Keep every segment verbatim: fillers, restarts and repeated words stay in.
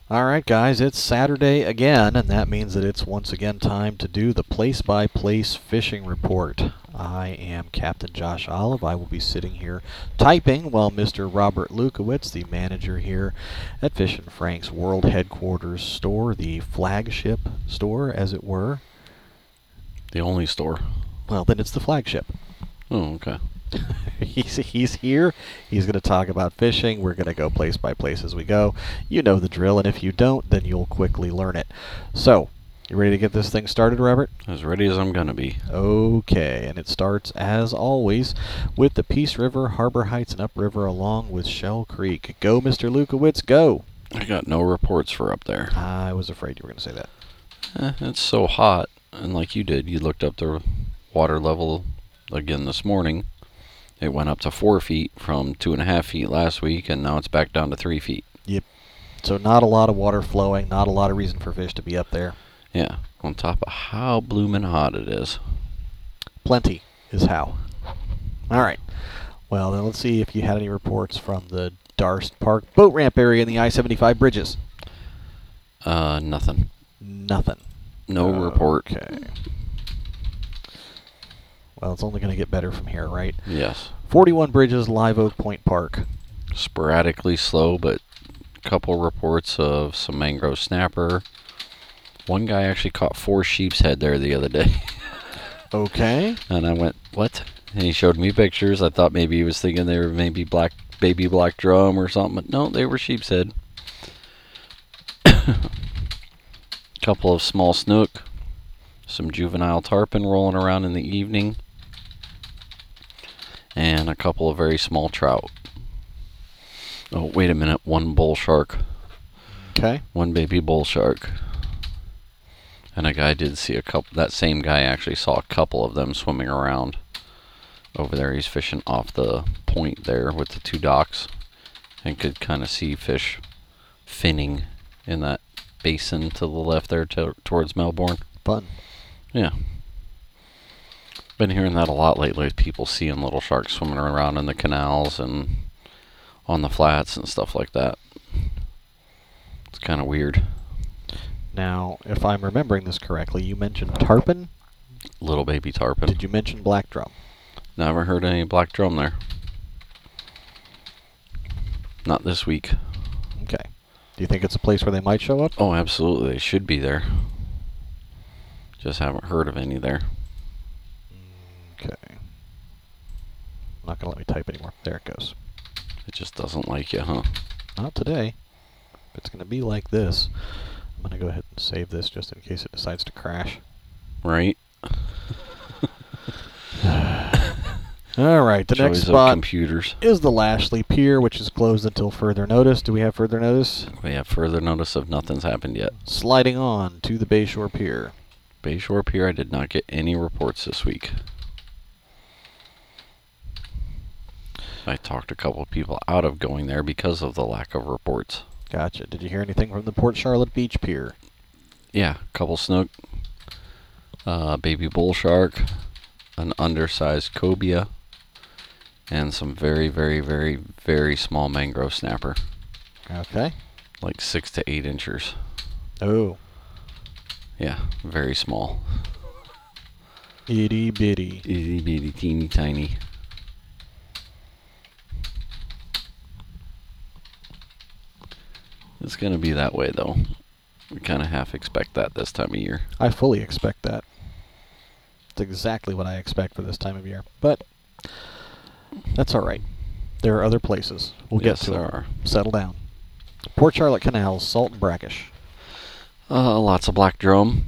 All right, guys, it's Saturday again, and that means that it's once again time to do the place-by-place fishing report. I am Captain Josh Olive. I will be sitting here typing while Mister Robert Lukowitz, the manager here at Fishin' Frank's World Headquarters store, the flagship store, as it were. The only store. Well, then it's the flagship. Oh, okay. he's he's here. He's going to talk about fishing. We're going to go place by place as we go. You know the drill, and if you don't, then you'll quickly learn it. So, you ready to get this thing started, Robert? As ready as I'm going to be. Okay, and it starts, as always, with the Peace River, Harbor Heights, and upriver along with Shell Creek. Go, Mister Lukowitz, go! I got no reports for up there. I was afraid you were going to say that. Eh, it's so hot, and like you did, you looked up the water level again this morning. It went up to four feet from two and a half feet last week, and now it's back down to three feet. Yep. So not a lot of water flowing, not a lot of reason for fish to be up there. Yeah, on top of how bloomin' hot it is. Plenty is how. All right. Well, then let's see if you had any reports from the Darst Park boat ramp area in the I seventy-five bridges. Uh, nothing. Nothing. No uh, report. Okay. Well, it's only going to get better from here, right? Yes. forty-one Bridges, Live Oak Point Park. Sporadically slow, but a couple reports of some mangrove snapper. One guy actually caught four sheep's head there the other day. Okay. And I went, what? And he showed me pictures. I thought maybe he was thinking they were maybe black, baby black drum or something. But no, they were sheep's head. Couple of small snook. Some juvenile tarpon rolling around in the evening. And a couple of very small trout. Oh, wait a minute. One bull shark. Okay. One baby bull shark. And a guy did see a couple. That same guy actually saw a couple of them swimming around over there. He's fishing off the point there with the two docks. And could kind of see fish finning in that basin to the left there to, towards Melbourne. Fun. Yeah. Been hearing that a lot lately. People seeing little sharks swimming around in the canals and on the flats and stuff like that. It's kind of weird. Now, if I'm remembering this correctly, you mentioned tarpon? Little baby tarpon. Did you mention black drum? Never heard any black drum there. Not this week. Okay. Do you think it's a place where they might show up? Oh, absolutely. They should be there. Just haven't heard of any there. Okay. Not going to let me type anymore. There it goes. It just doesn't like you, huh? Not today. If it's going to be like this, I'm going to go ahead and save this just in case it decides to crash. Right? All right, the next Joys of spot computers. is the Lashley Pier, which is closed until further notice. Do we have further notice? We have further notice of nothing's happened yet. Sliding on to the Bayshore Pier. Bayshore Pier, I did not get any reports this week. I talked a couple of people out of going there because of the lack of reports. Gotcha. Did you hear anything from the Port Charlotte Beach Pier? Yeah, a couple snook, uh, baby bull shark, an undersized cobia, and some very, very, very, very small mangrove snapper. Okay. Like six to eight inches. Oh. Yeah, very small. Itty bitty. Itty bitty, teeny tiny. It's going to be that way, though. We kind of half expect that this time of year. I fully expect that. It's exactly what I expect for this time of year. But that's all right. There are other places. We'll Yes, get to there it. are. Settle down. Port Charlotte Canals, salt and brackish. Uh, lots of black drum.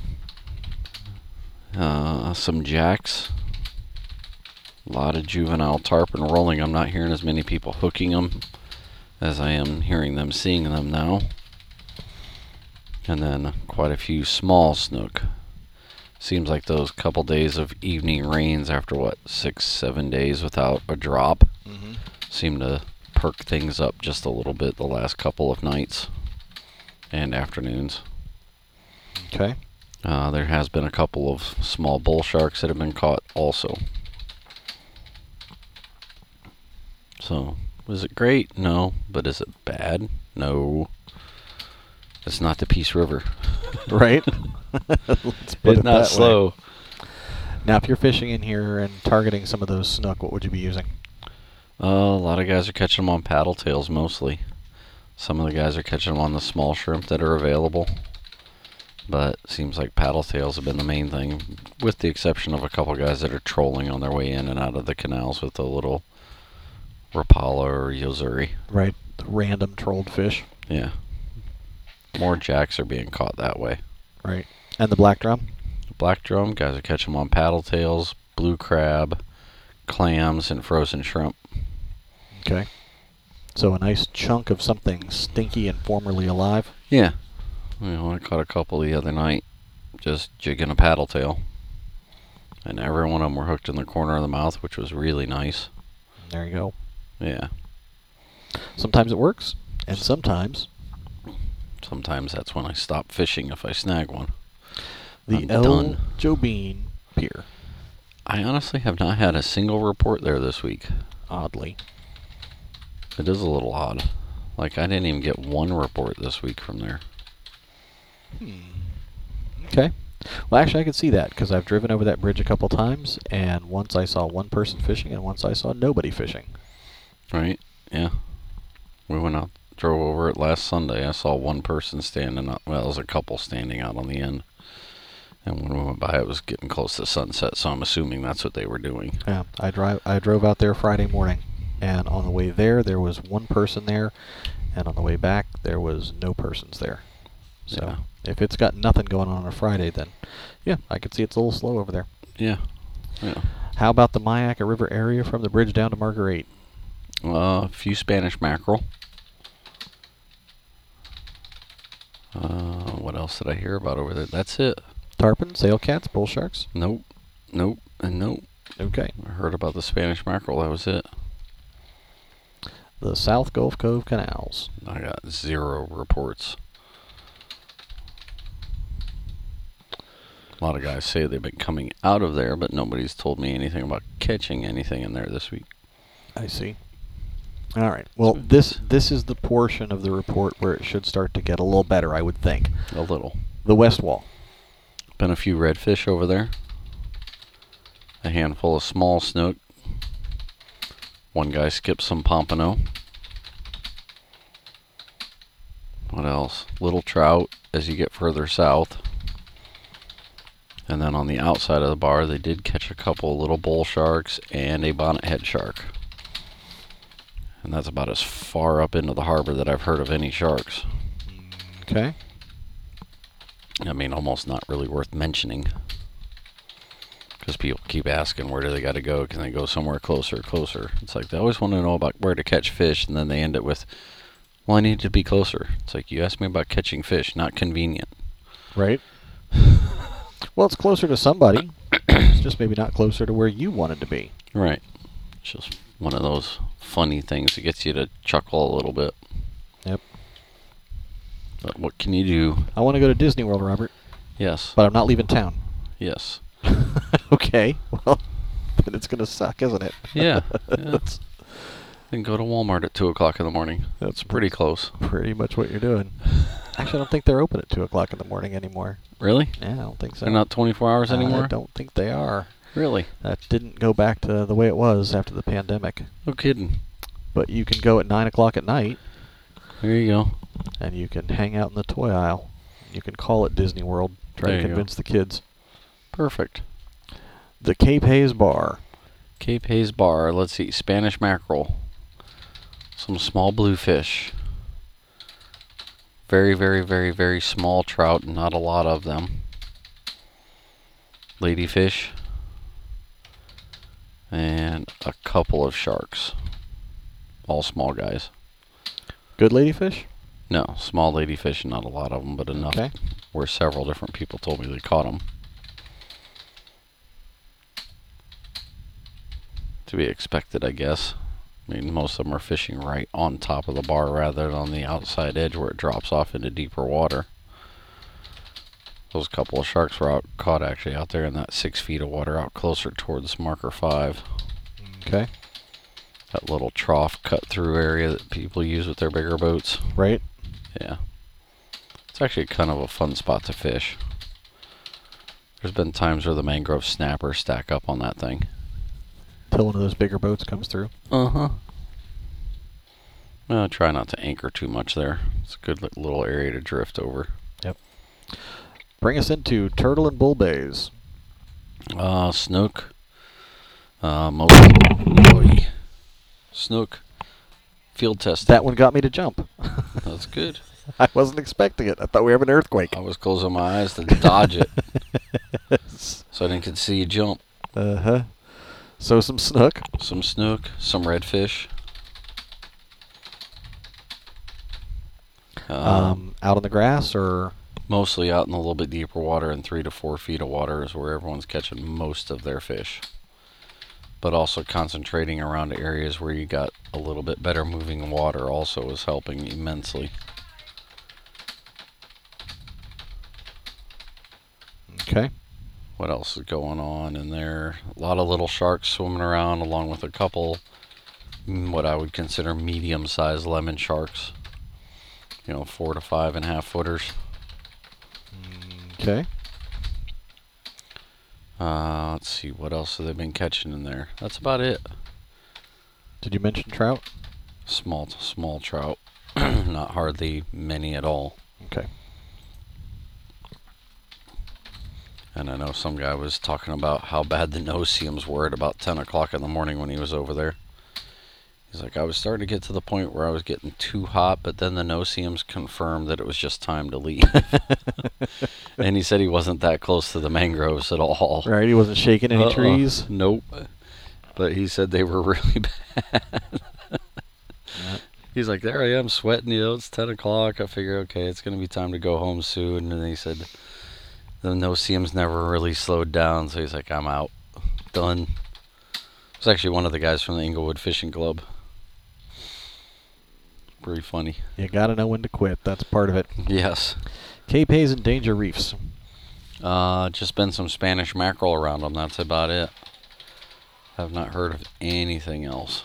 Uh, some jacks. A lot of juvenile tarpon rolling. I'm not hearing as many people hooking them as I am hearing them seeing them now. And then quite a few small snook. Seems like those couple days of evening rains after, what, six, seven days without a drop, Mm-hmm. seem to perk things up just a little bit the last couple of nights and afternoons. Okay. Uh, there has been a couple of small bull sharks that have been caught also. So, was it great? No. But is it bad? No. It's not the Peace River. Right? Let's put It's it not that slow. way. Now, if you're fishing in here and targeting some of those snook, what would you be using? Uh, a lot of guys are catching them on paddle tails mostly. Some of the guys are catching them on the small shrimp that are available. But it seems like paddle tails have been the main thing, with the exception of a couple guys that are trolling on their way in and out of the canals with a little Rapala or Yozuri. Right, the random trolled fish. Yeah. More jacks are being caught that way. Right. And the black drum? Black drum, guys are catching them on paddle tails, blue crab, clams, and frozen shrimp. Okay. So a nice chunk of something stinky and formerly alive? Yeah. You know, I caught a couple the other night just jigging a paddle tail. And every one of them were hooked in the corner of the mouth, which was really nice. There you go. Yeah. Sometimes it works, and sometimes Sometimes that's when I stop fishing if I snag one. the I'm El done. Jobeen Pier. I honestly have not had a single report there this week. Oddly. It is a little odd. Like, I didn't even get one report this week from there. Hmm. Okay. Well, actually, I could see that because I've driven over that bridge a couple times, and once I saw one person fishing, and once I saw nobody fishing. Right? Yeah. We went out, drove over it last Sunday. I saw one person standing up. Well, there was a couple standing out on the end. And when we went by, it was getting close to sunset, so I'm assuming that's what they were doing. Yeah, I drive. I drove out there Friday morning, and on the way there, there was one person there, and on the way back, there was no persons there. So Yeah. if it's got nothing going on on a Friday, then yeah, I could see it's a little slow over there. Yeah. Yeah. How about the Myakka River area from the bridge down to Marguerite? Uh, a few Spanish mackerel. Uh, what else did I hear about over there? That's it. Tarpon, sail cats, bull sharks. Nope. Nope. And nope. Okay. I heard about the Spanish mackerel. That was it. The South Gulf Cove canals. I got zero reports. A lot of guys say they've been coming out of there, but nobody's told me anything about catching anything in there this week. I see. All right. Well, this this is the portion of the report where it should start to get a little better, I would think. A little. The West Wall. Been a few redfish over there. A handful of small snook. One guy skipped some pompano. What else? Little trout as you get further south. And then on the outside of the bar, they did catch a couple little bull sharks and a bonnethead shark. And that's about as far up into the harbor that I've heard of any sharks. Okay. I mean, almost not really worth mentioning. Because people keep asking, where do they got to go? Can they go somewhere closer, closer? It's like they always want to know about where to catch fish, and then they end it with, well, I need to be closer. It's like, you asked me about catching fish, not convenient. Right. Well, it's closer to somebody. It's just maybe not closer to where you wanted to be. Right. It's just one of those funny things that gets you to chuckle a little bit. Yep. But what can you do? I want to go to Disney World, Robert, Yes. but I'm not leaving town. Yes. Okay. Well, then it's going to suck, isn't it? Yeah. yeah. That's Then go to Walmart at two o'clock in the morning. That's pretty close. pretty much what you're doing. Actually, I don't think they're open at two o'clock in the morning anymore. Really? Yeah, I don't think so. They're not twenty-four hours anymore? I don't think they are. Really? That didn't go back to the way it was after the pandemic. No kidding. But you can go at nine o'clock at night, There you go. and you can hang out in the toy aisle. You can call it Disney World. Try There to you go. convince the kids. Perfect. The Cape Hayes Bar. Cape Hayes Bar. Let's see. Spanish mackerel. Some small bluefish. Very, very, very, very small trout. Not a lot of them. Ladyfish. And a couple of sharks. All small guys. Good ladyfish? No, small ladyfish, not a lot of them, but enough Okay. where several different people told me they caught them. To be expected, I guess. I mean, most of them are fishing right on top of the bar rather than on the outside edge where it drops off into deeper water. Those couple of sharks were out, caught actually out there in that six feet of water out closer towards marker five. Okay. That little trough cut through area that people use with their bigger boats. Right? Yeah. It's It's actually kind of a fun spot to fish. There's been times where the mangrove snappers stack up on that thing. Till one of those bigger boats comes through. Uh-huh. Well, try not to anchor too much there. It's a good li- little area to drift over. Yep. Bring us into Turtle and Bull Bays. Uh, snook. Uh, mostly. Snook. Field test. That one got me to jump. That's good. I wasn't expecting it. I thought we were having an earthquake. I was closing my eyes to dodge it, so I didn't get to see you jump. Uh-huh. So some snook. Some snook, some redfish. Um, Um, out on the grass or... mostly out in a little bit deeper water, and three to four feet of water is where everyone's catching most of their fish. But also concentrating around areas where you got a little bit better moving water also is helping immensely. Okay. What else is going on in there? A lot of little sharks swimming around, along with a couple mm, what I would consider medium-sized lemon sharks. You know, four to five and a half footers. Okay. Uh, let's see, what else have they been catching in there? That's about it. Did you mention trout? Small, small trout. Not hardly many at all. Okay. And I know some guy was talking about how bad the no-see-ums were at about ten o'clock in the morning when he was over there. He's like, I was starting to get to the point where I was getting too hot, but then the no-see-ums confirmed that it was just time to leave. And he said he wasn't that close to the mangroves at all. Right, he wasn't shaking any Uh-uh. trees? Nope. But he said they were really bad. He's like, there I am sweating, you know, it's ten o'clock. I figure, okay, it's going to be time to go home soon. And then he said the no-see-ums never really slowed down, so he's like, I'm out. Done. It's actually one of the guys from the Inglewood Fishing Club. Pretty funny. You gotta know when to quit. That's part of it. Yes. Cape Hayes and Danger Reefs. Uh, just been some Spanish mackerel around them. That's about it. Have not heard of anything else.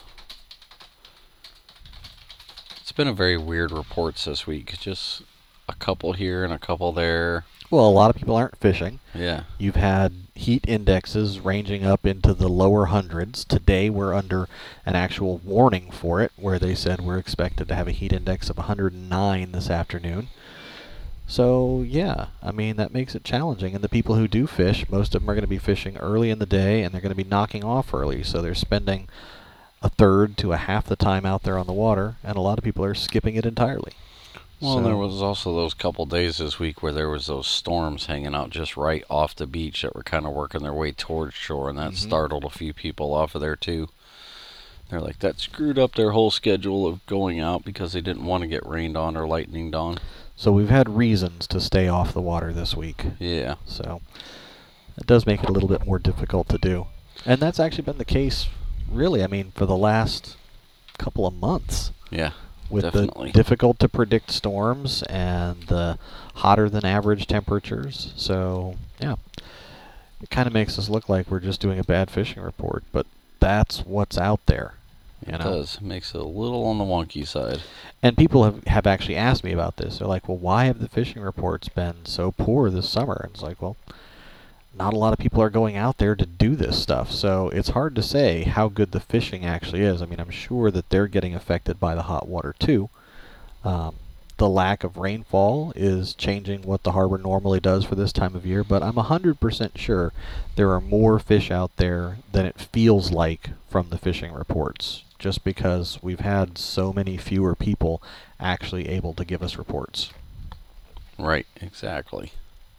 It's been a very weird reports this week. Just a couple here and a couple there. Well, a lot of people aren't fishing. Yeah. You've had heat indexes ranging up into the lower hundreds. Today we're under an actual warning for it, where they said we're expected to have a heat index of one hundred nine this afternoon. So, yeah, I mean, that makes it challenging. And the people who do fish, most of them are going to be fishing early in the day, and they're going to be knocking off early. So they're spending a third to a half the time out there on the water, and a lot of people are skipping it entirely. Well, So- and there was also those couple days this week where there was those storms hanging out just right off the beach that were kind of working their way towards shore, and that Mhm. startled a few people off of there too. They're like, that screwed up their whole schedule of going out because they didn't want to get rained on or lightninged on. So we've had reasons to stay off the water this week. Yeah. So it does make it a little bit more difficult to do. And that's actually been the case, really, I mean, for the last couple of months. Yeah. With Definitely. the difficult to predict storms and the hotter than average temperatures. So, yeah. It kind of makes us look like we're just doing a bad fishing report, but that's what's out there. You It know? does. Makes it a little on the wonky side. And people have, have actually asked me about this. They're like, well, why have the fishing reports been so poor this summer? And it's like, well, not a lot of people are going out there to do this stuff. So it's hard to say how good the fishing actually is. I mean, I'm sure that they're getting affected by the hot water too. Um, the lack of rainfall is changing what the harbor normally does for this time of year, but I'm one hundred percent sure there are more fish out there than it feels like from the fishing reports, just because we've had so many fewer people actually able to give us reports. Right. Exactly.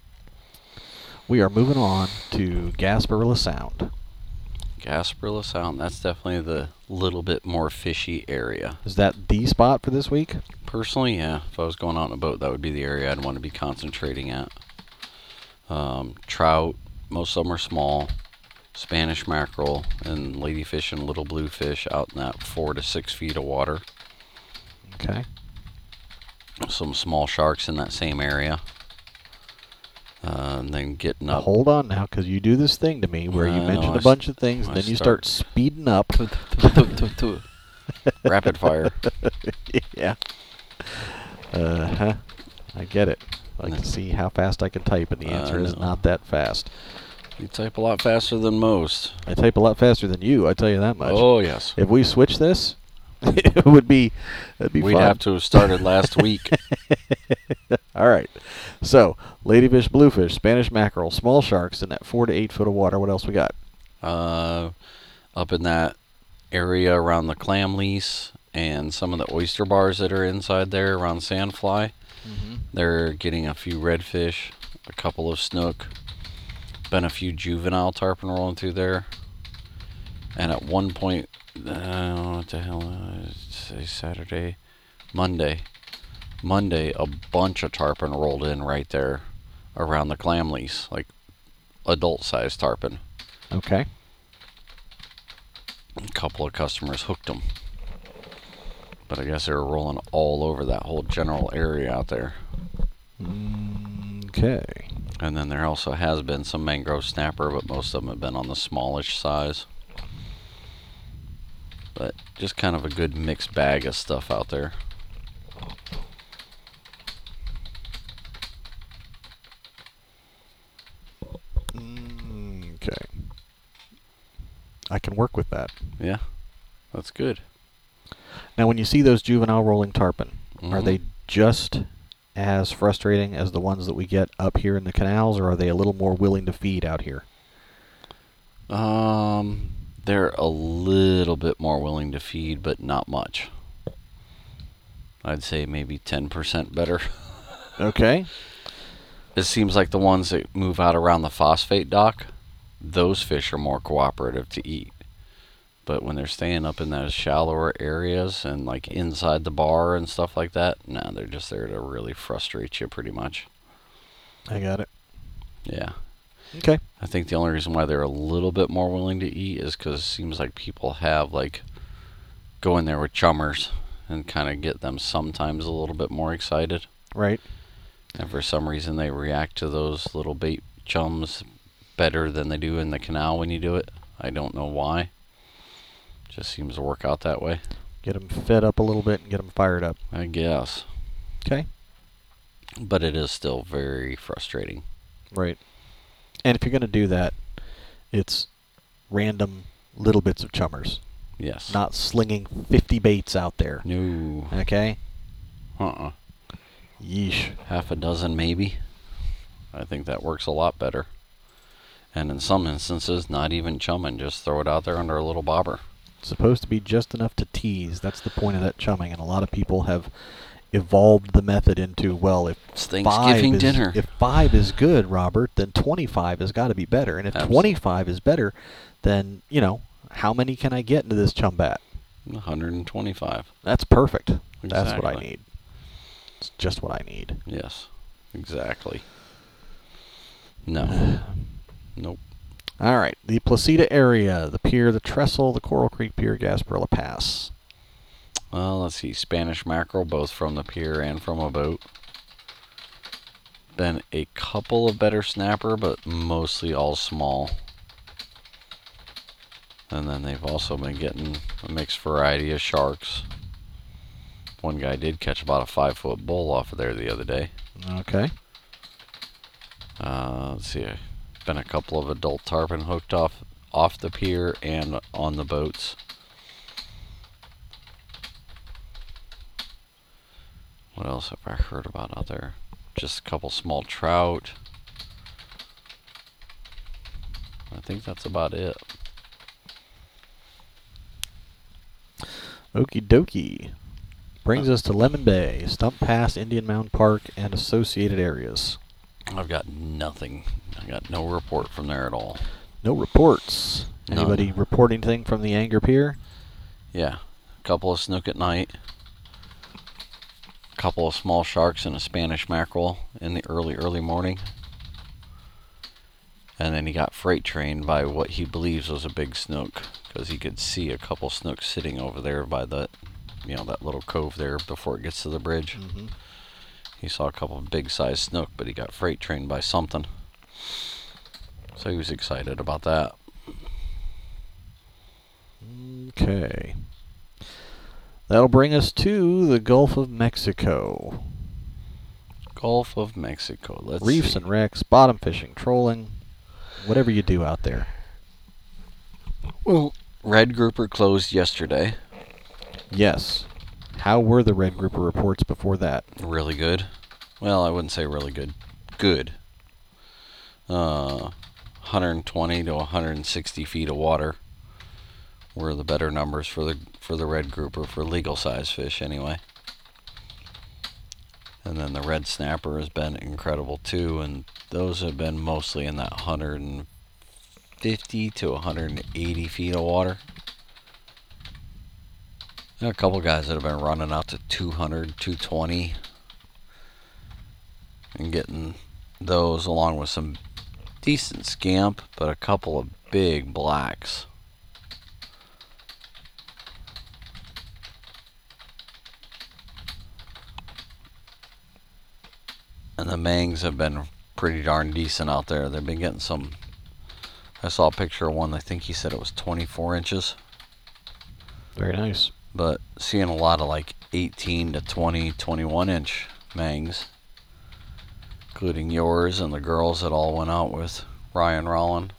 We are moving on to Gasparilla Sound. Gasparilla Sound. That's definitely the little bit more fishy area. Is that the spot for this week? Personally, yeah. If I was going out in a boat, that would be the area I'd want to be concentrating at. Um, trout, most of them are small. Spanish mackerel and ladyfish and little bluefish out in that four to six feet of water. Okay. Some small sharks in that same area. Uh, and then getting Now up. hold on now, because you do this thing to me where you I know, mention I a s- bunch of things, I and then you start- start speeding up. Rapid fire. Yeah. Uh huh. I get it. I like to see how fast I can type, and the answer I is know. not that fast. You type a lot faster than most. I type a lot faster than you, I tell you that much. Oh, yes. If we switch this, it would be, it'd be We'd fun. have to have started last week. All right. So, ladyfish, bluefish, Spanish mackerel, small sharks in that four to eight foot of water. What else we got? Uh, up in that area around the clam lease and some of the oyster bars that are inside there around Sandfly, Mm-hmm. they're getting a few redfish, a couple of snook, been a few juvenile tarpon rolling through there. And at one point, uh, what the hell, uh, say Saturday, Monday, Monday, a bunch of tarpon rolled in right there around the clam lease, like adult-sized tarpon. Okay. A couple of customers hooked them. But I guess they were rolling all over that whole general area out there. Okay. And then there also has been some mangrove snapper, but most of them have been on the smallish size. But just kind of a good mixed bag of stuff out there. Okay. I can work with that. Yeah, that's good. Now, when you see those juvenile rolling tarpon, are Mhm. they just as frustrating as the ones that we get up here in the canals, or are they a little more willing to feed out here? Um, they're a little bit more willing to feed, but not much. I'd say maybe ten percent better. Okay. It seems like the ones that move out around the phosphate dock, those fish are more cooperative to eat. But when they're staying up in those shallower areas and like inside the bar and stuff like that, no, they're just there to really frustrate you pretty much. I got it. Yeah. Okay. I think the only reason why they're a little bit more willing to eat is because it seems like people have like go in there with chummers and kind of get them sometimes a little bit more excited. Right. And for some reason they react to those little bait chums better than they do in the canal when you do it. I don't know why. Just seems to work out that way. Get them fed up a little bit and get them fired up. I guess. Okay. But it is still very frustrating. Right. And if you're going to do that, it's random little bits of chummers. Yes. Not slinging fifty baits out there. No. Okay? Uh-uh. Yeesh. Half a dozen maybe. I think that works a lot better. And in some instances, not even chumming. Just throw it out there under a little bobber. It's supposed to be just enough to tease. That's the point of that chumming. And a lot of people have evolved the method into, well, if It's five Thanksgiving is, dinner. if five is good, Robert, then twenty-five has got to be better. And if Absolutely. twenty-five is better, then, you know, how many can I get into this chum bat? one hundred twenty-five. That's perfect. That's what I Exactly. need. It's just what I need. Yes. Exactly. No. Nope. All right. The Placida area, the pier, the Trestle, the Coral Creek Pier, Gasparilla Pass. Well, let's see. Spanish mackerel, both from the pier and from a boat. Been a couple of better snapper, but mostly all small. And then they've also been getting a mixed variety of sharks. One guy did catch about a five foot bull off of there the other day. Okay. Uh, let's see. Been a couple of adult tarpon hooked off off the pier and on the boats. What else have I heard about out there? Just a couple small trout. I think that's about it. Okie dokie. Brings us to Lemon Bay, Stump Pass, Indian Mound Park, and associated areas. I've got nothing. I got no report from there at all. No reports. None. Anybody report anything from the Anger Pier? Yeah, a couple of snook at night. A couple of small sharks and a Spanish mackerel in the early, early morning. And then he got freight trained by what he believes was a big snook, because he could see a couple snooks sitting over there by that, you know, that little cove there before it gets to the bridge. Mm-hmm. He saw a couple of big sized snook, but he got freight trained by something. So he was excited about that. Okay. That'll bring us to the Gulf of Mexico. Gulf of Mexico. Let's Reefs see. and wrecks, bottom fishing, trolling, whatever you do out there. Well, red grouper closed yesterday. Yes. How were the red grouper reports before that? Really good. Well, I wouldn't say really good. Good. Uh, one hundred twenty to one hundred sixty feet of water were the better numbers for the for the red grouper for legal size fish anyway. And then the red snapper has been incredible too, and those have been mostly in that one hundred fifty to one hundred eighty feet of water. There are a couple guys that have been running out to two hundred, two twenty and getting those along with some decent scamp, but a couple of big blacks. And the mangs have been pretty darn decent out there. They've been getting some. I saw a picture of one, I think he said it was twenty-four inches. Very nice. But seeing a lot of like eighteen to twenty, twenty-one inch mangs, including yours and the girls that all went out with Ryan Rolland.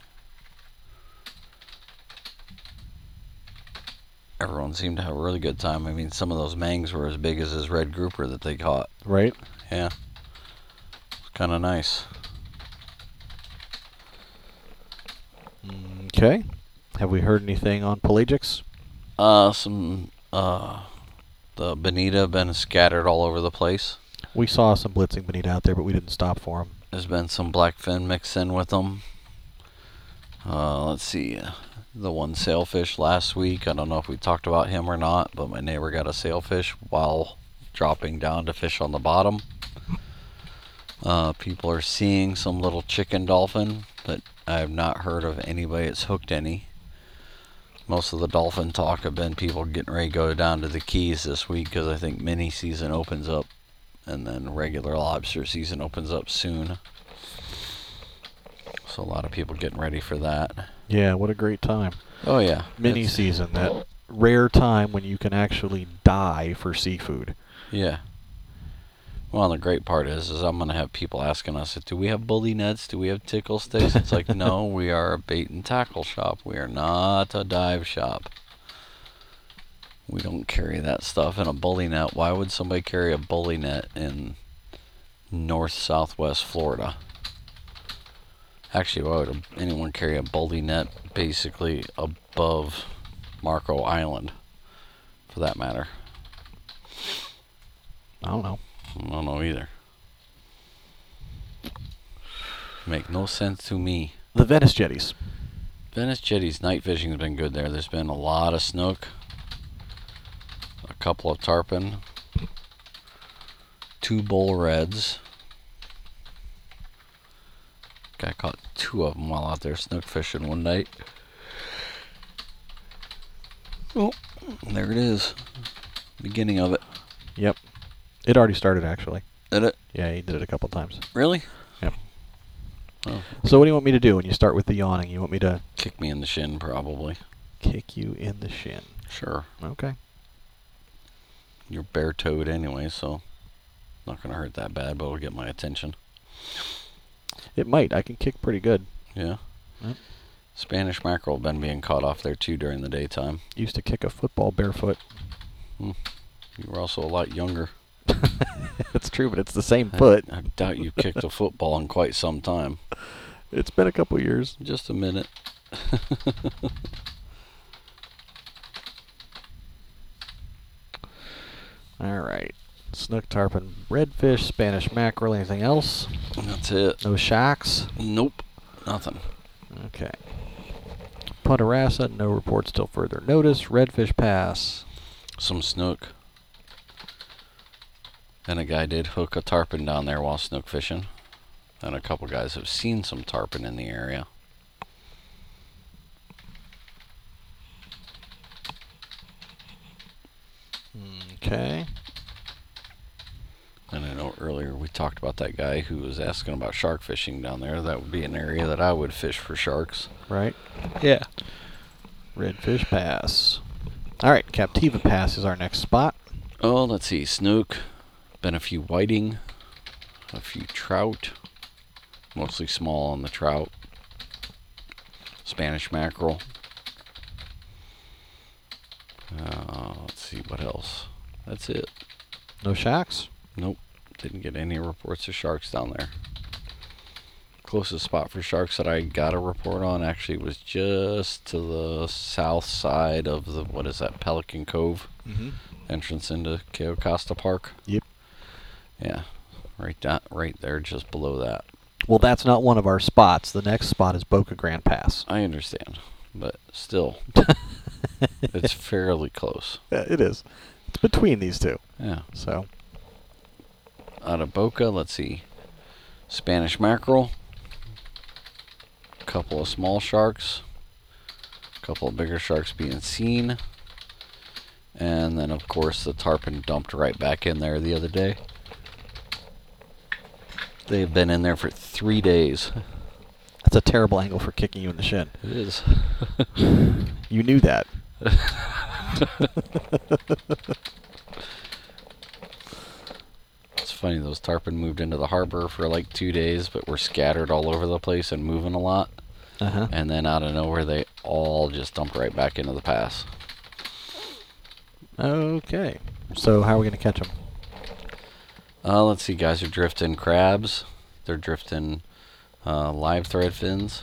Everyone seemed to have a really good time. I mean, some of those mangs were as big as his red grouper that they caught. Right? Yeah. It's kind of nice. Okay. Have we heard anything on pelagics? Uh, some, uh, the bonita have been scattered all over the place. We saw some blitzing bonita out there, but we didn't stop for them. There's been some blackfin mixed in with them. Uh, let's see. Uh, the one sailfish last week, I don't know if we talked about him or not, but my neighbor got a sailfish while dropping down to fish on the bottom. Uh, people are seeing some little chicken dolphin, but I have not heard of anybody that's hooked any. Most of the dolphin talk have been people getting ready to go down to the Keys this week because I think mini season opens up and then regular lobster season opens up soon. So a lot of people getting ready for that. Yeah, what a great time. Oh yeah. Mini It's- season, that rare time when you can actually die for seafood. Yeah. Well, the great part is, is I'm going to have people asking us, do we have bully nets? Do we have tickle sticks? It's like, no, we are a bait and tackle shop. We are not a dive shop. We don't carry that stuff in a bully net. Why would somebody carry a bully net in north southwest Florida? Actually, why would anyone carry a bully net basically above Marco Island, for that matter? I don't know. I don't know either. Make no sense to me. The Venice jetties. Venice Jetties night fishing has been good there. There's been a lot of snook, a couple of tarpon, two bull reds. Guy caught two of them while out there snook fishing one night. Oh, there it is. Beginning of it. Yep. It already started, actually. Did it? Yeah, he did it a couple times. Really? Yep. Oh, So what do you want me to do when you start with the yawning? You want me to kick me in the shin probably. kick you in the shin? Sure. Okay. You're bare-toed anyway, so not going to hurt that bad, but it'll get my attention. It might. I can kick pretty good. Yeah. Yep. Spanish mackerel have been being caught off there too during the daytime. Used to kick a football barefoot. You were also a lot younger. It's true, but it's the same foot. I, I doubt you kicked a football in quite some time. It's been a couple years. Just a minute. All right. Snook, tarpon, redfish, Spanish mackerel. Anything else? That's it. No shacks? Nope. Nothing. Okay. Punta Rassa, no reports till further notice. Redfish pass. Some snook. And a guy did hook a tarpon down there while snook fishing. And a couple guys have seen some tarpon in the area. Okay. And I know earlier we talked about that guy who was asking about shark fishing down there. That would be an area that I would fish for sharks. Right. Yeah. Redfish pass. All right. Captiva pass is our next spot. Oh, let's see. Snook. Been a few whiting. A few trout, mostly small on the trout. Spanish mackerel. Uh, let's see what else. That's it. No shacks? Nope. Didn't get any reports of sharks down there. Closest spot for sharks that I got a report on actually was just to the south side of the, what is that, Pelican Cove? Mm-hmm. Entrance into Cayo Costa Park. Yep. Yeah. Right down, right there just below that. Well, that's not one of our spots. The next spot is Boca Grande Pass. I understand. But still, it's fairly close. Yeah, it is. It's between these two. Yeah. So, Out of Boca, let's see. Spanish mackerel. A couple of small sharks. A couple of bigger sharks being seen. And then, of course, the tarpon dumped right back in there the other day. They've been in there for three days. that's a terrible angle for kicking you in the shin. It is. You knew that. It's funny, those tarpon moved into the harbor for like two days, but were scattered all over the place and moving a lot. Uh-huh. And then out of nowhere, they all just dumped right back into the pass. Okay. So, how are we going to catch them? Uh, let's see, guys are drifting crabs. They're drifting uh, live thread fins.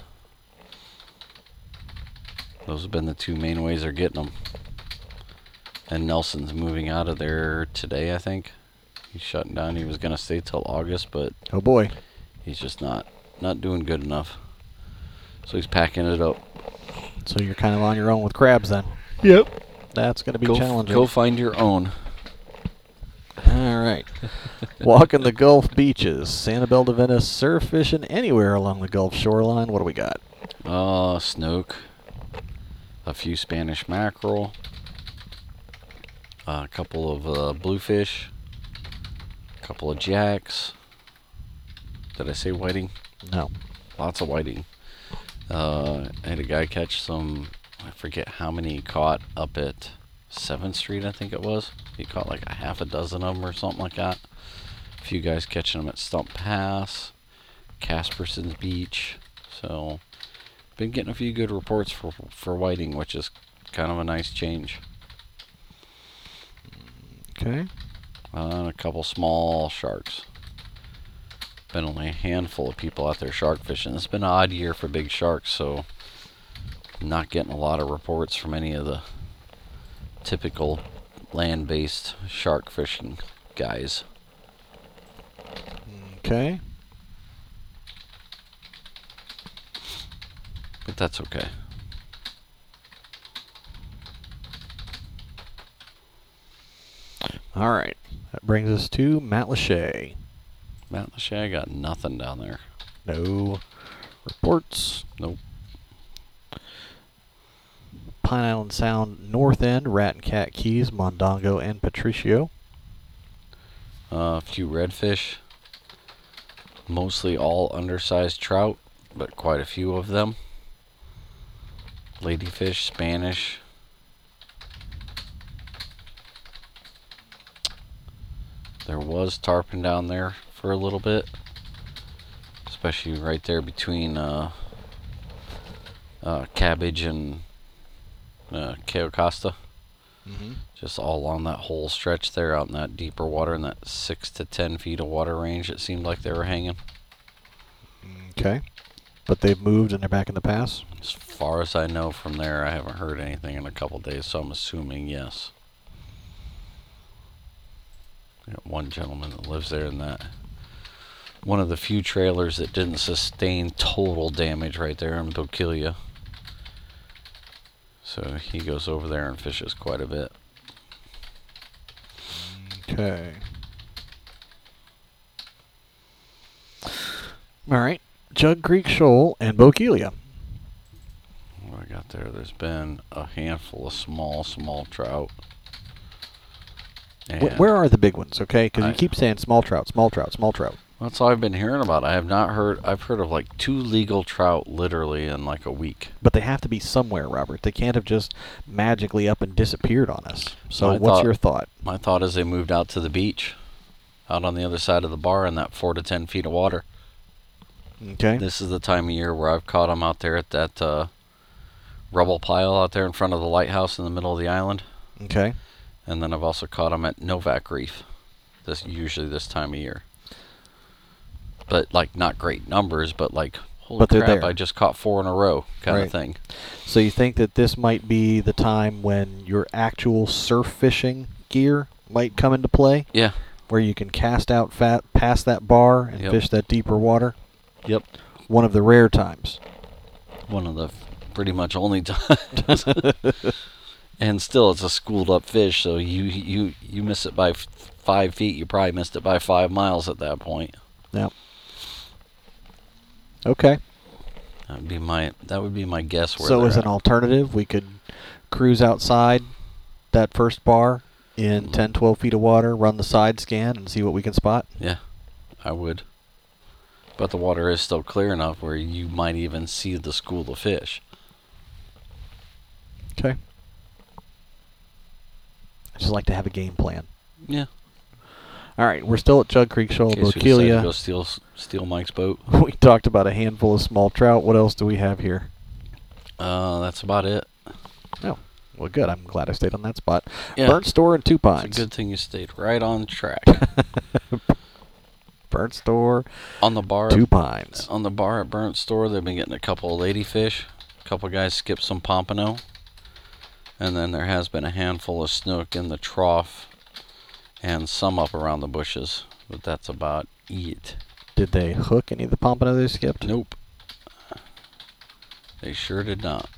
Those have been the two main ways they're getting them. And Nelson's moving out of there today, I think. He's shutting down. He was going to stay till August, but Oh, boy. he's just not not doing good enough. So he's packing it up. So, you're kind of on your own with crabs then. Yep. That's going to be Go, challenging. go find your own. All right. Walking the Gulf beaches. Sanibel de Venice, surf fishing anywhere along the Gulf shoreline. What do we got? Uh, snook. A few Spanish mackerel. Uh, a couple of uh, bluefish. A couple of jacks. Did I say whiting? No. Lots of whiting. Uh, I had a guy catch some, I forget how many he caught up at seventh Street, I think it was. He caught like a half a dozen of them or something like that. A few guys catching them at Stump Pass, Casperson's Beach. So, been getting a few good reports for for whiting, which is kind of a nice change. Okay. Uh, and a couple small sharks. Been only a handful of people out there shark fishing. It's been an odd year for big sharks, so not getting a lot of reports from any of the typical land-based shark fishing guys. Okay. But that's okay. All right. That brings us to Matlacha. Matt Lachey, I got nothing down there. No reports. Nope. Pine Island Sound North End, Rat and Cat Keys, Mondongo, and Patricio. Uh, a few redfish. Mostly all undersized trout, but quite a few of them. Ladyfish, Spanish. There was tarpon down there for a little bit, especially right there between uh, uh, Cabbage and uh, Cayo Costa. Mm-hmm. Just all along that whole stretch there, out in that deeper water, in that six to ten feet of water range. It seemed like they were hanging. Okay. But they've moved and they're back in the pass? As far as I know from there, I haven't heard anything in a couple days, so I'm assuming yes. I got one gentleman that lives there in that one of the few trailers that didn't sustain total damage right there in Boquilla. So he goes over there and fishes quite a bit. Okay. All right. Jug Creek Shoal and Boquilla. What I got there, there's been a handful of small, small trout. Wh- where are the big ones, okay? Because you I- keep saying small trout, small trout, small trout. That's all I've been hearing about. I have not heard, I've heard of like two legal trout literally in like a week. But they have to be somewhere, Robert. They can't have just magically up and disappeared on us. So I what's thought- your thought? My thought is they moved out to the beach. out on the other side of the bar in that four to ten feet of water. Okay. This is the time of year where I've caught them out there at that uh, rubble pile out there in front of the lighthouse in the middle of the island. Okay. And then I've also caught them at Novak Reef. This usually this time of year. But like not great numbers, but like holy But they're crap! there. I just caught four in a row, kind Right. of thing. So you think that this might be the time when your actual surf fishing gear might come into play, Yeah. where you can cast out fat past that bar and Yep. fish that deeper water? Yep. One of the rare times. One of the f- pretty much only times. And still, it's a schooled up fish, so you you you miss it by f- five feet, you probably missed it by five miles at that point. Yep. Okay. That would be my that would be my guess. Where So they're as an at. alternative, we could cruise outside that first bar in Mhm. ten, twelve feet of water, run the side scan, and see what we can spot. Yeah, I would. But the water is still clear enough where you might even see the school of fish. Okay. I just like to have a game plan. Yeah. All right, we're still at Chug Creek Shoal, In case we decide to Bokeelia. go steal steal Mike's boat. We talked about a handful of small trout. What else do we have here? Uh, that's about it. Oh, well, good. I'm glad I stayed on that spot. Yeah. Burnt Store and Two It's a Pines. good thing you stayed right on track. Burnt Store, on the bar. Two Pines. On the bar at Burnt Store, they've been getting a couple of ladyfish. A couple guys skipped some pompano. And then there has been a handful of snook in the trough and some up around the bushes. But that's about it. Did they hook any of the pompano they skipped? Nope. They sure did not.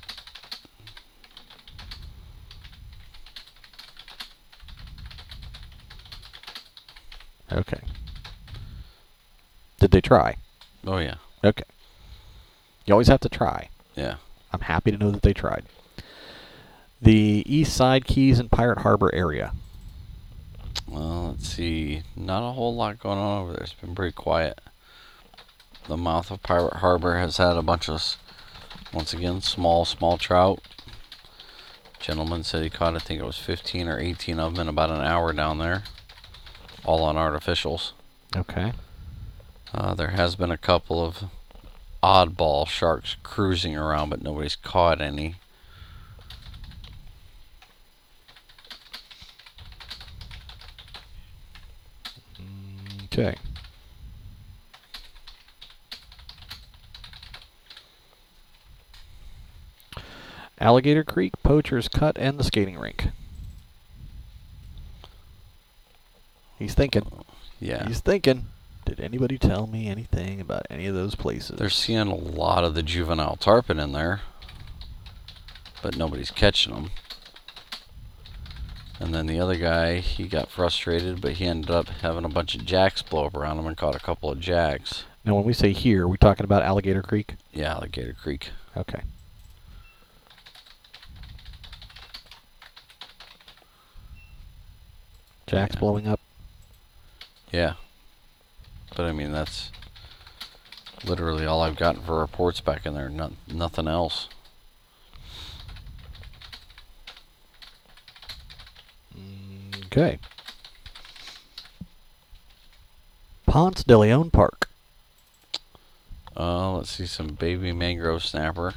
Okay. Did they try? Oh, yeah. Okay. You always have to try. Yeah. I'm happy to know that they tried. The East Side Keys and Pirate Harbor area. Well, let's see. Not a whole lot going on over there. It's been pretty quiet. The mouth of Pirate Harbor has had a bunch of, s- once again, small, small trout. Gentleman said he caught, I think it was fifteen or eighteen of them in about an hour down there. All on artificials. Okay. Uh, there has been a couple of oddball sharks cruising around, but nobody's caught any. Okay. Alligator Creek, Poacher's Cut, and the skating rink. He's thinking. Yeah. He's thinking. Did anybody tell me anything about any of those places? They're seeing a lot of the juvenile tarpon in there, but nobody's catching them. And then the other guy, he got frustrated, but he ended up having a bunch of jacks blow up around him and caught a couple of jacks. Now, when we say here, we're talking about Alligator Creek? Yeah, Alligator Creek. Okay. Jack's Yeah. blowing up. Yeah. But I mean, that's literally all I've gotten for reports back in there. Not, nothing else. Okay. Ponce de Leon Park. Uh, let's see some baby mangrove snapper.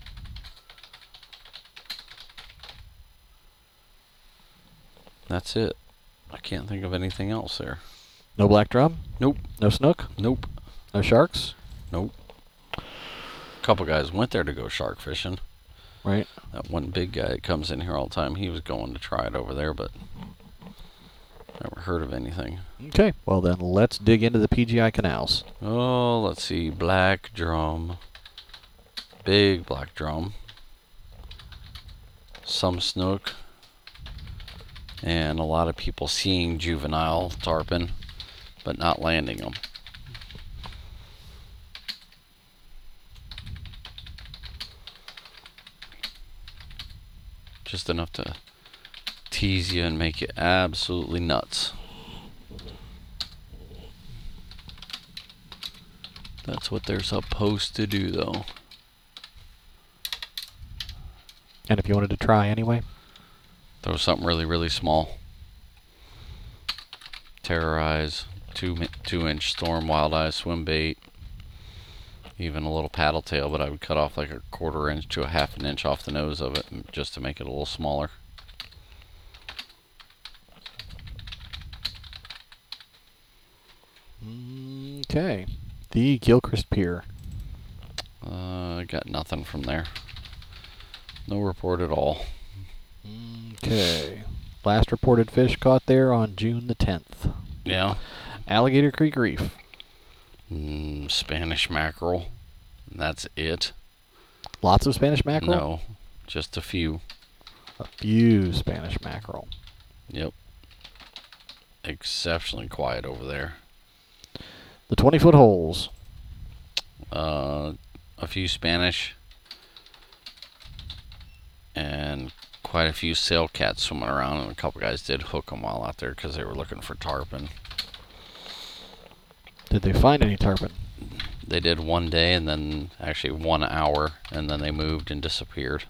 That's it. I can't think of anything else there. No black drum? Nope. No snook? Nope. No sharks? Nope. A couple guys went there to go shark fishing. Right. That one big guy that comes in here all the time, he was going to try it over there, but never heard of anything. Okay. Well, then let's dig into the P G I canals. Oh, let's see. Black drum. Big black drum. Some snook. And a lot of people seeing juvenile tarpon, but not landing them. Just enough to tease you and make you absolutely nuts. That's what they're supposed to do, though. And if you wanted to try anyway? Throw something really, really small. Terrorize, two mi- two inch storm wild eye swim bait, even a little paddle tail, but I would cut off like a quarter inch to a half an inch off the nose of it just to make it a little smaller. Okay. The Gilchrist Pier. Uh, I got nothing from there. No report at all. Okay. Last reported fish caught there on June the tenth. Yeah. Alligator Creek Reef. Mm, Spanish mackerel. That's it. Lots of Spanish mackerel? No, just a few. A few Spanish mackerel. Yep. Exceptionally quiet over there. The twenty-foot holes. Uh, a few Spanish. And quite a few sail cats swimming around, and a couple guys did hook them while out there because they were looking for tarpon. Did they find any tarpon? They did one day, and then actually one hour, and then they moved and disappeared.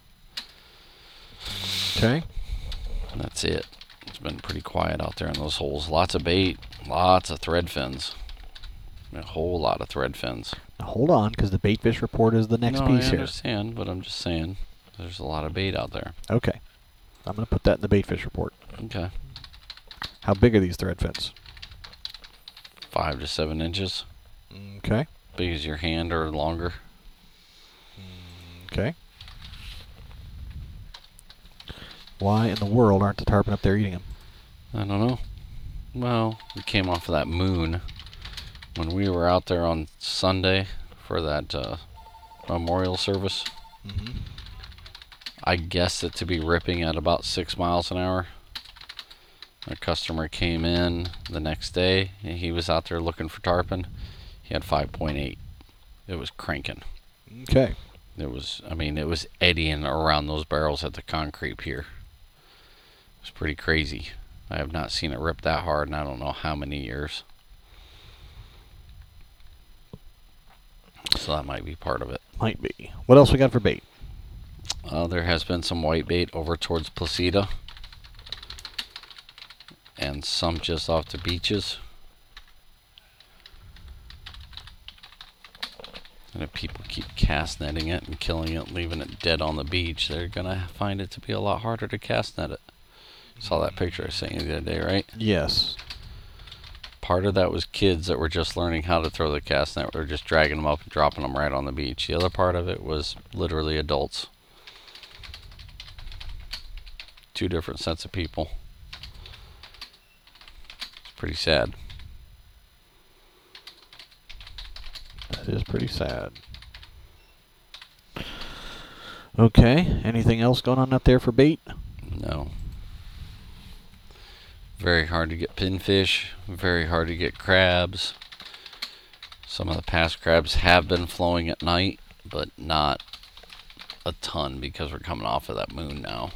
Okay. And that's it. It's been pretty quiet out there in those holes. Lots of bait, lots of thread fins. A whole lot of thread fins. Now hold on, because the bait fish report is the next no, piece I here. understand, but I'm just saying there's a lot of bait out there. Okay. I'm going to put that in the bait fish report. Okay. How big are these thread fins? Five to seven inches. Okay. Big as your hand or longer. Okay. Why in the world aren't the tarpon up there eating them? I don't know. Well, we came off of that moon when we were out there on Sunday for that uh, memorial service. Mm-hmm. I guessed it to be ripping at about six miles an hour. A customer came in the next day, and he was out there looking for tarpon. He had five point eight. It was cranking. Okay. It was, I mean, it was eddying around those barrels at the concrete pier. It was pretty crazy. I have not seen it rip that hard in I don't know how many years. So that might be part of it. Might be. What else we got for bait? Uh, there has been some white bait over towards Placida. And some just off the beaches. And if people keep cast netting it and killing it, leaving it dead on the beach, they're going to find it to be a lot harder to cast net it. Saw that picture I sent you the other day, right? Yes. Part of that was kids that were just learning how to throw the cast net. We were just dragging them up and dropping them right on the beach. The other part of it was literally adults. Two different sets of people. It's pretty sad. That is pretty sad. Okay. Anything else going on up there for bait? No. Very hard to get pinfish. Very hard to get crabs. Some of the past crabs have been flowing at night, but not a ton because we're coming off of that moon now.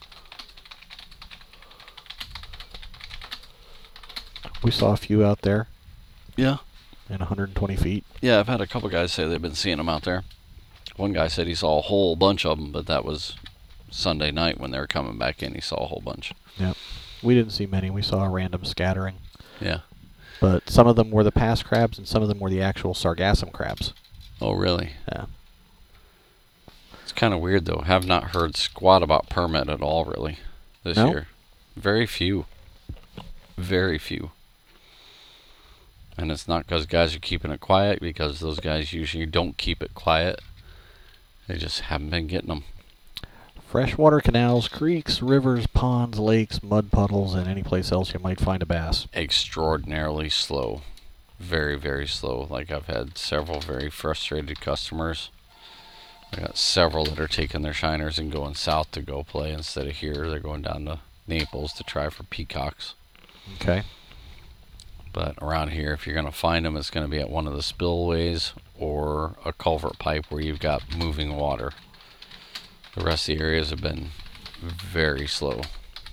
We saw a few out there Yeah. in one hundred twenty feet. Yeah, I've had a couple guys say they've been seeing them out there. One guy said he saw a whole bunch of them, but that was Sunday night when they were coming back in. He saw a whole bunch. Yep. We didn't see many. We saw a random scattering. Yeah. But some of them were the past crabs and some of them were the actual sargassum crabs. Oh, really? Yeah. It's kind of weird, though. Have not heard squat about permit at all, really, this No? year. Very few. Very few. And it's not because guys are keeping it quiet, because those guys usually don't keep it quiet. They just haven't been getting them. Freshwater canals, creeks, rivers, ponds, lakes, mud puddles, and any place else you might find a bass. Extraordinarily slow. Very, very slow. Like, I've had several very frustrated customers. I got several that are taking their shiners and going south to go play instead of here. They're going down to Naples to try for peacocks. Okay. But around here, if you're going to find them, it's going to be at one of the spillways or a culvert pipe where you've got moving water. The rest of the areas have been very slow.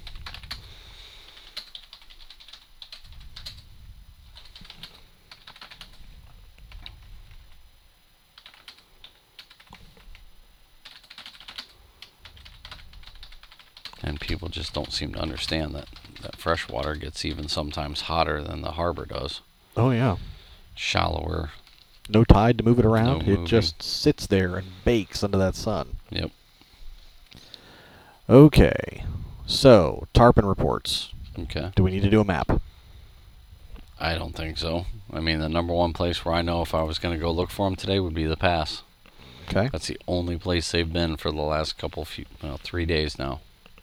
And people just don't seem to understand that, that fresh water gets even sometimes hotter than the harbor does. Oh, yeah. Shallower. No tide to move it around. No it moving. just sits there and bakes under that sun. Yep. Okay. So, tarpon reports. Okay. Do we need to do a map? I don't think so. I mean, the number one place where I know if I was going to go look for them today would be the pass. Okay. That's the only place they've been for the last couple, few, well, three days now.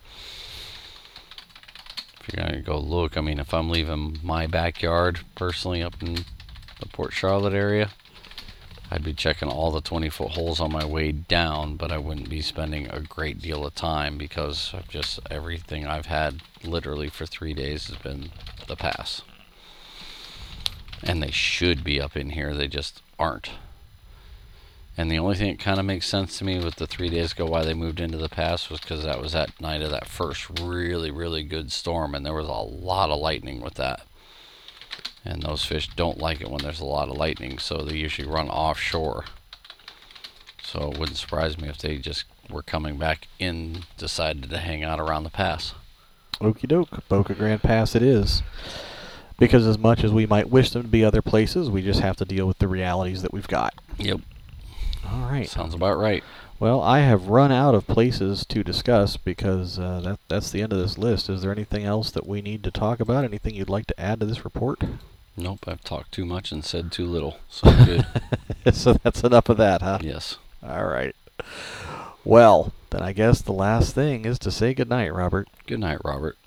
If you're going to go look, I mean, if I'm leaving my backyard personally up in the Port Charlotte area, I'd be checking all the twenty-foot holes on my way down, but I wouldn't be spending a great deal of time because of just everything I've had literally for three days has been the pass. And they should be up in here, they just aren't. And the only thing that kind of makes sense to me with the three days ago why they moved into the pass was because that was that night of that first really, really good storm, and there was a lot of lightning with that. And those fish don't like it when there's a lot of lightning, so they usually run offshore. So it wouldn't surprise me if they just were coming back in, decided to hang out around the pass. Okie doke. Boca Grande Pass it is. Because as much as we might wish them to be other places, we just have to deal with the realities that we've got. Yep. All right. Sounds about right. Well, I have run out of places to discuss because uh, that that's the end of this list. Is there anything else that we need to talk about? Anything you'd like to add to this report? Nope, I've talked too much and said too little. So good. So that's enough of that, huh? Yes. All right. Well, then I guess the last thing is to say goodnight, Robert. Good night, Robert.